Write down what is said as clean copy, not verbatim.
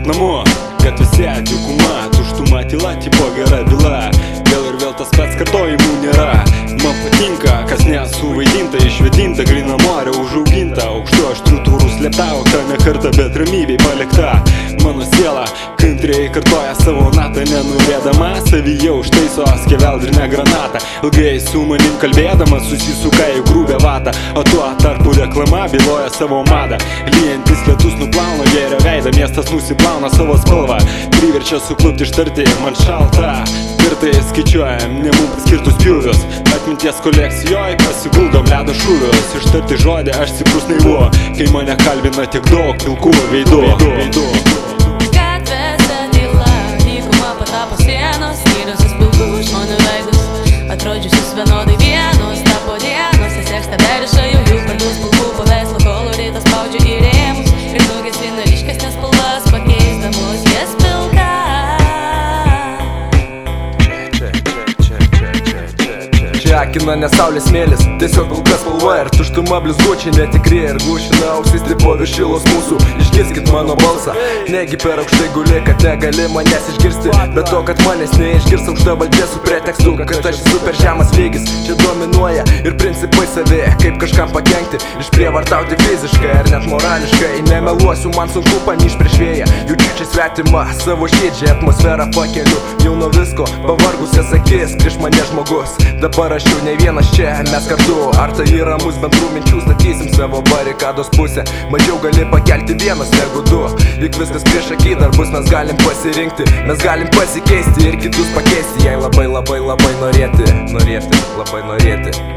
grįžt namo. Gatvėse dykuma, tuštuma, tyla, tipo gera byla. Vėl ir vėl tas pats kartojimų nėra. Man patinka, kas nesuvaidinta, išvedinta, gryna morė užauginta. Aukštu aštrių tūrų slėpta, aukta ne kartą, bet ramybei palikta. Mano siela kantriai kartoja savo natą, nenorėdama savyje užtaiso skeveldrinę granatą. Ilgai su manim kalbėdama susisuka į grūbę vatą, o tuo tarpu reklama byloja savo madą. Lyjantis lietus nuplauna gėrio veidą, miestas nusiplauna savo spalvą, priverčia suklupti ištarti man šalta. Kartai skaičiuojam ne mums skirtus pjūvius, atminties kolekcijoj pasiguldom ledo šūvius. Ištarti žodį aš stiprus naivu, kai mane kalbina tiek daug pilkų veidų. Gatvėse tyla, dykuma patapo sienos, skyrusius pilkų žmonių veidus, atrodžiusius vienodai vienus, tapo dienos, įsieksta beriša jų pardus pilkų paveikslo koloritas spaudžia į rėmus ir nugesina ryškesnės spalvas, pakeisdamos jas pilka. Čia akina ne saulės smėlis, tiesiog pilka spalva ir tuštuma blizgučiai netikri ir glušina ausis tripo virš šilos mūsų. Išgirskit mano balsą, negi per aukštai guli, kad negali manęs išgirsti, bet to, kad manęs neišgirs aukšta valdžia su pretekstu, kad aš esu per žemas lygis. Čia dominuoja ir principai savi, kaip kažkam pakenkti, išprievartauti fiziškai ar net morališkai. Nemeluosiu, man sunku pamyšt prieš vėją, jaučiu čia svetimą savo širdžią atmosferą pakeliu. Jau nuo visko pavargusias akis, prieš mane žmogus, dabar aš jau ne vienas čia, mes kartu. Ar tai yra mūsų bendrų minčių, statysim savo barikados pusę. Mažiau gali pakelti vienas negu du, juk viskas prieš akį darbus mes galim pasirinkti. Mes galim pasikeisti ir kitus pakeisti, jei labai norėti, labai norėti.